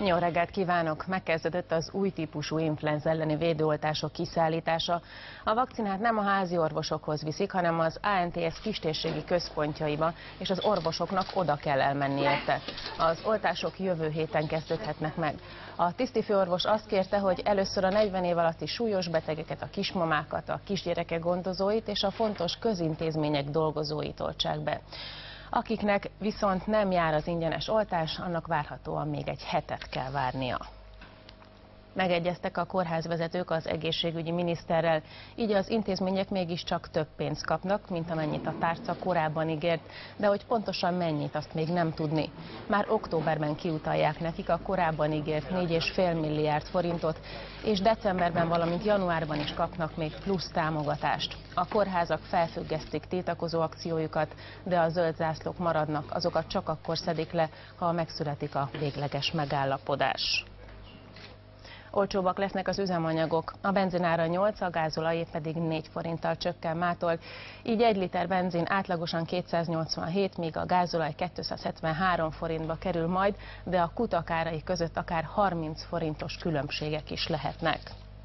Jó reggelt kívánok! Megkezdődött az új típusú influenza elleni védőoltások kiszállítása. A vakcinát nem a házi orvosokhoz viszik, hanem az ANTS kistérségi központjaiba, és az orvosoknak oda kell elmenni érte. Az oltások jövő héten kezdődhetnek meg. A tisztifőorvos azt kérte, hogy először a 40 év alatti súlyos betegeket, a kismamákat, a kisgyerekek gondozóit és a fontos közintézmények dolgozóit oltsák be. Akiknek viszont nem jár az ingyenes oltás, annak várhatóan még egy hetet kell várnia. Megegyeztek a kórházvezetők az egészségügyi miniszterrel, így az intézmények mégiscsak több pénzt kapnak, mint amennyit a tárca korábban ígért, de hogy pontosan mennyit, azt még nem tudni. Már októberben kiutalják nekik a korábban ígért 4,5 milliárd forintot, és decemberben, valamint januárban is kapnak még plusz támogatást. A kórházak felfüggesztik tiltakozó akciójukat, de a zöld zászlók maradnak, azokat csak akkor szedik le, ha megszületik a végleges megállapodás. Olcsóbbak lesznek az üzemanyagok, a benzinára 8, a gázolajé pedig 4 forinttal csökken mától, így 1 liter benzin átlagosan 287, míg a gázolaj 273 forintba kerül majd, de a kutak árai között akár 30 forintos különbségek is lehetnek.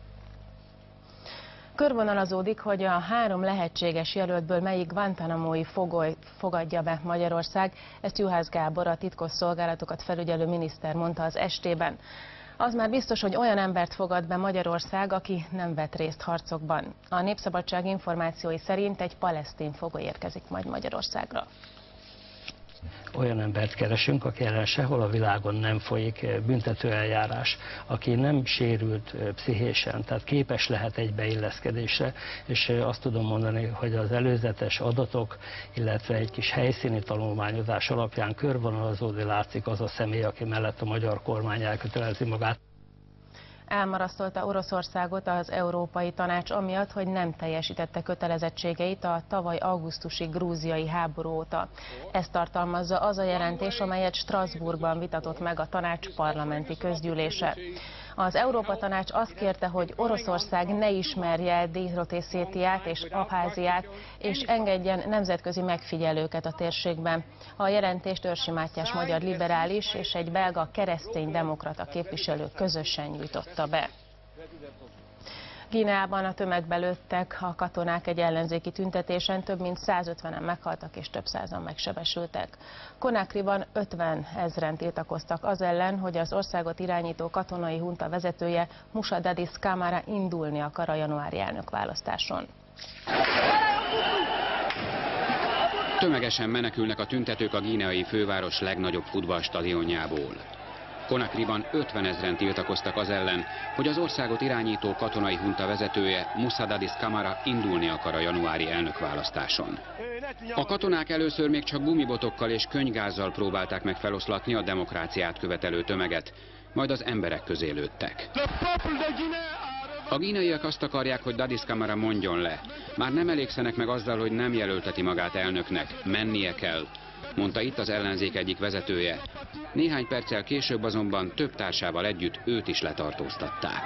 Körvonalazódik, hogy a 3 lehetséges jelöltből melyik Guantánamói fogolyt fogadja be Magyarország, ezt Juhász Gábor, a titkosszolgálatokat felügyelő miniszter mondta az ST-ben. Az már biztos, hogy olyan embert fogad be Magyarország, aki nem vett részt harcokban. A Népszabadság információi szerint egy palesztin fogoly érkezik majd Magyarországra. Olyan embert keresünk, aki ellen sehol a világon nem folyik büntetőeljárás, aki nem sérült pszichésen, tehát képes lehet egy beilleszkedésre, és azt tudom mondani, hogy az előzetes adatok, illetve egy kis helyszíni tanulmányozás alapján körvonalazódni látszik az a személy, aki mellett a magyar kormány elkötelezi magát. Elmarasztalta Oroszországot az Európai Tanács amiatt, hogy nem teljesítette kötelezettségeit a tavaly augusztusi grúziai háború óta. Ezt tartalmazza az a jelentés, amelyet Strasbourgban vitatott meg a tanács parlamenti közgyűlése. Az Európa Tanács azt kérte, hogy Oroszország ne ismerje el Dél-Oszétiát és Abháziát, és engedjen nemzetközi megfigyelőket a térségben. A jelentést Őrsi Mátyás magyar liberális és egy belga kereszténydemokrata képviselő közösen nyújtotta be. Guineában a tömegbe lőttek a katonák egy ellenzéki tüntetésen, több mint 150-en meghaltak és több százan megsebesültek. Conakryban 50 000-en tiltakoztak az ellen, hogy az országot irányító katonai hunta vezetője Moussa Dadis Camara indulni akar a januári elnökválasztáson. Tömegesen menekülnek a tüntetők a guineai főváros legnagyobb futballstadionjából. Conakryban 50 000-en tiltakoztak az ellen, hogy az országot irányító katonai hunta vezetője Moussa Dadis Camara indulni akar a januári elnökválasztáson. A katonák először még csak gumibotokkal és könnygázzal próbálták meg feloszlatni a demokráciát követelő tömeget, majd az emberek közé lőttek. A guineaiak azt akarják, hogy Dadis Camara mondjon le. Már nem elégszenek meg azzal, hogy nem jelölteti magát elnöknek, mennie kell, mondta itt az ellenzék egyik vezetője. Néhány perccel később azonban több társával együtt őt is letartóztatták.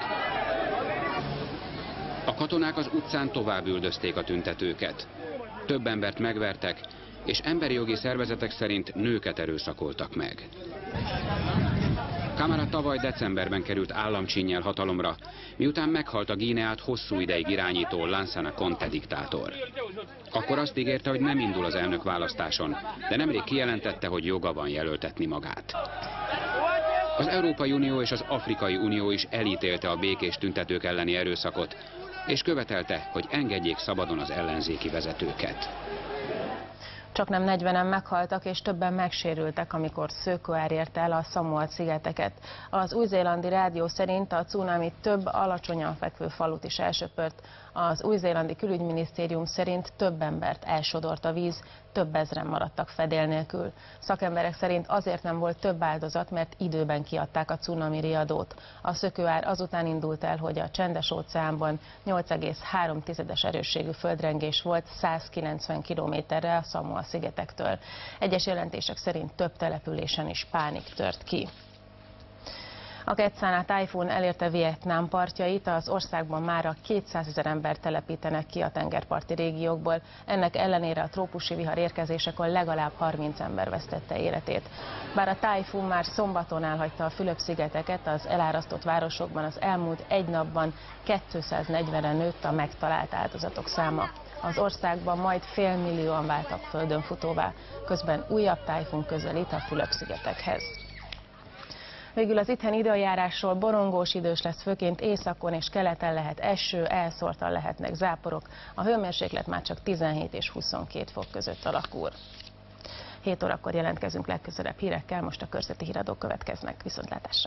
A katonák az utcán tovább üldözték a tüntetőket. Több embert megvertek, és emberi jogi szervezetek szerint nőket erőszakoltak meg. Camara tavaly decemberben került államcsinnyel hatalomra, miután meghalt a Guineát hosszú ideig irányító Lansana Conté diktátor. Akkor azt ígérte, hogy nem indul az elnökválasztáson, de nemrég kijelentette, hogy joga van jelöltetni magát. Az Európai Unió és az Afrikai Unió is elítélte a békés tüntetők elleni erőszakot, és követelte, hogy engedjék szabadon az ellenzéki vezetőket. Csaknem 40-en meghaltak és többen megsérültek, amikor szökőár érte el a Szamoa-szigeteket. Az új-zélandi rádió szerint a cunami több alacsonyan fekvő falut is elsöpört. Az új-zélandi külügyminisztérium szerint több embert elsodort a víz, több ezren maradtak fedél nélkül. Szakemberek szerint azért nem volt több áldozat, mert időben kiadták a cunami riadót. A szökőár azután indult el, hogy a Csendes-óceánban 8,3-es erősségű földrengés volt 190 kilométerre a Szamoa-szigetektől. Egyes jelentések szerint több településen is pánik tört ki. A Quetzalá tájfun elérte Vietnám partjait, az országban mára 200 000 embert telepítenek ki a tengerparti régiókból. Ennek ellenére a trópusi vihar érkezésekor legalább 30 ember vesztette életét. Bár a tájfun már szombaton elhagyta a Fülöp-szigeteket, az elárasztott városokban az elmúlt egy napban 240-en nőtt a megtalált áldozatok száma. Az országban majd félmillióan váltak földönfutóvá, közben újabb tájfun közelít a Fülöp-szigetekhez. Végül az itteni időjárásról: borongós idős lesz, főként északon és keleten lehet eső, elszórtan lehetnek záporok. A hőmérséklet már csak 17 és 22 fok között alakul. 7 órakor jelentkezünk legközelebb hírekkel, most a körzeti híradók következnek. Viszontlátásra!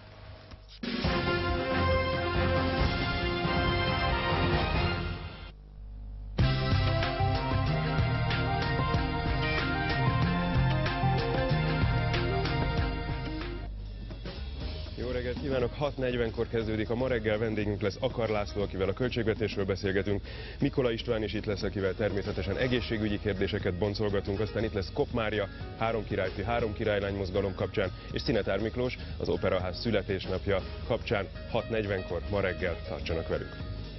Jó reggelt kívánok! 6:40-kor kezdődik a Ma reggel, vendégünk lesz Akar László, akivel a költségvetésről beszélgetünk. Mikola István is itt lesz, akivel természetesen egészségügyi kérdéseket boncolgatunk. Aztán itt lesz Kopp Mária, 3 királyfi, 3 királylány mozgalom kapcsán, és Szinetár Miklós, az Operaház születésnapja kapcsán. 6:40-kor Ma reggel, tartsanak velük!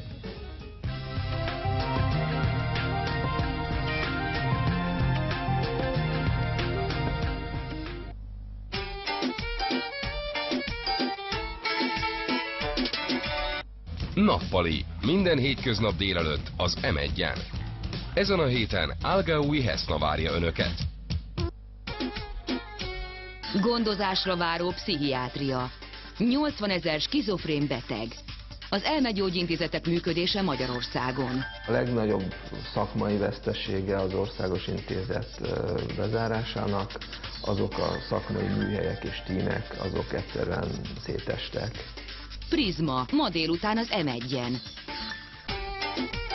Nappali. Minden hétköznap délelőtt az M1-en. Ezen a héten Algaui Heszna várja önöket. Gondozásra váró pszichiátria. 80 000 skizofrén beteg. Az elmegyógyintézetek működése Magyarországon. A legnagyobb szakmai vesztesége az országos intézet bezárásának, azok a szakmai műhelyek és tímek, azok egyszerűen szétestek. Prizma, ma délután az M1-en.